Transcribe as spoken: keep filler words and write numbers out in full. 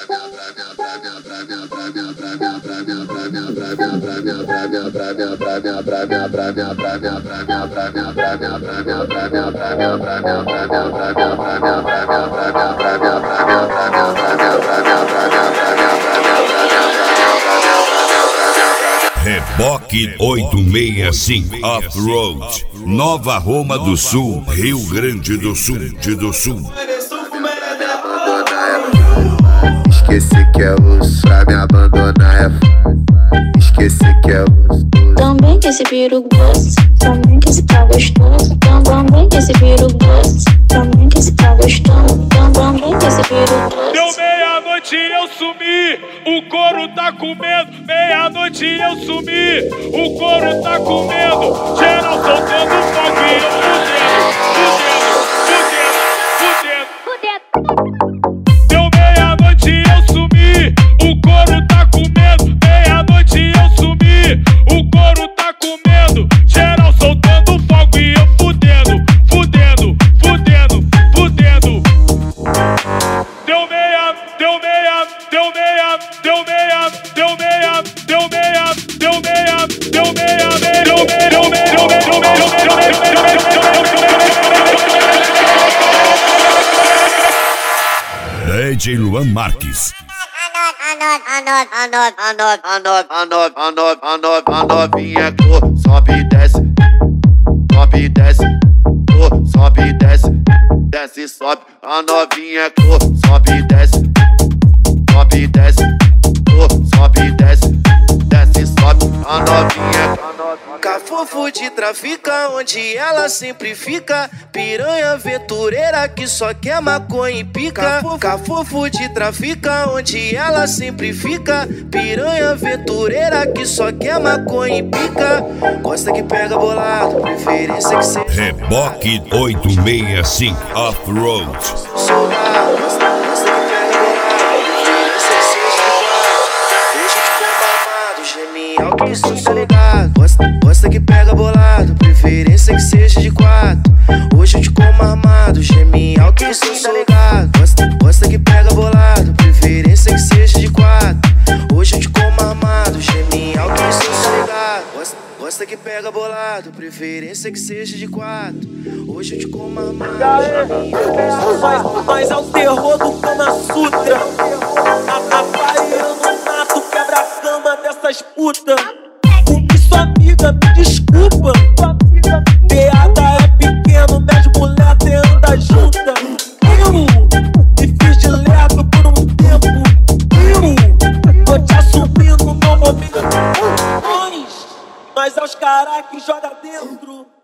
Reboque oitocentos e sessenta e cinco Off-Road, Nova Roma do Sul, Rio Grande do Sul, do Sul. Esqueci que é osso, pra me abandonar é f... Esqueci que é osso. Também que esse peru doce, também que esse tá gostoso. Também que esse peru doce, também que esse tá gostoso. Também que esse peru doce. Deu meia-noite e eu sumi, o couro tá comendo. Meia-noite e eu sumi, o couro tá comendo. Geral soltando fogo e eu fudendo, fudendo, fudendo, fudendo. Deu meia-noite e eu sumi, o couro tá comendo. Meia-noite e eu sumi, o couro tá comendo. Geral soltando fogo e eu fudendo, fudendo, fudendo, fudendo. Deu meia, deu meia, deu meia, deu meia, deu meia, deu meia, deu meia, deu meia, deu meia, deu meia, deu meia, deu meia, deu meia, deu meia. D J Luan Marques. A novinha cor, sobe e desce, sobe e desce, cor, sobe e desce, desce e sobe. A novinha cor, sobe e desce, sobe e desce, cor, sobe e desce, desce e sobe. A novinha cafofo de trafica, onde ela sempre fica. Piranha aventureira que só quer maconha e pica. Cafofo de trafica, onde ela sempre fica. Piranha aventureira que só quer maconha e pica. Gosta que pega bolado, preferência que seja Reboque oitocentos e sessenta e cinco Off-Road. soldado. Gosta, gosta que pega bolado, preferência que seja de quatro. Deixa de pôr mamado, geme alto que sou soldado. Gosta, gosta que pega bolado, preferência que seja de quatro. Hoje eu te como armado, geme alto que sou soldado. Gosta, gosta que pega bolado, preferência que seja de quatro. Hoje eu te como armado, geme alto que sou soldado. Gosta, gosta que pega bolado, preferência que seja de quatro. Hoje eu te como armado. Mas, mas é o terror do Kama Sutra. Aparelho no mato, quebra a cama dessas putas. O que sua amiga me desculpa. Piada é pequeno, minhas mulher te anda junta. Eu me fiz de lerdo por um tempo. Eu tô te assumindo no momento. Mas é os caras que joga dentro.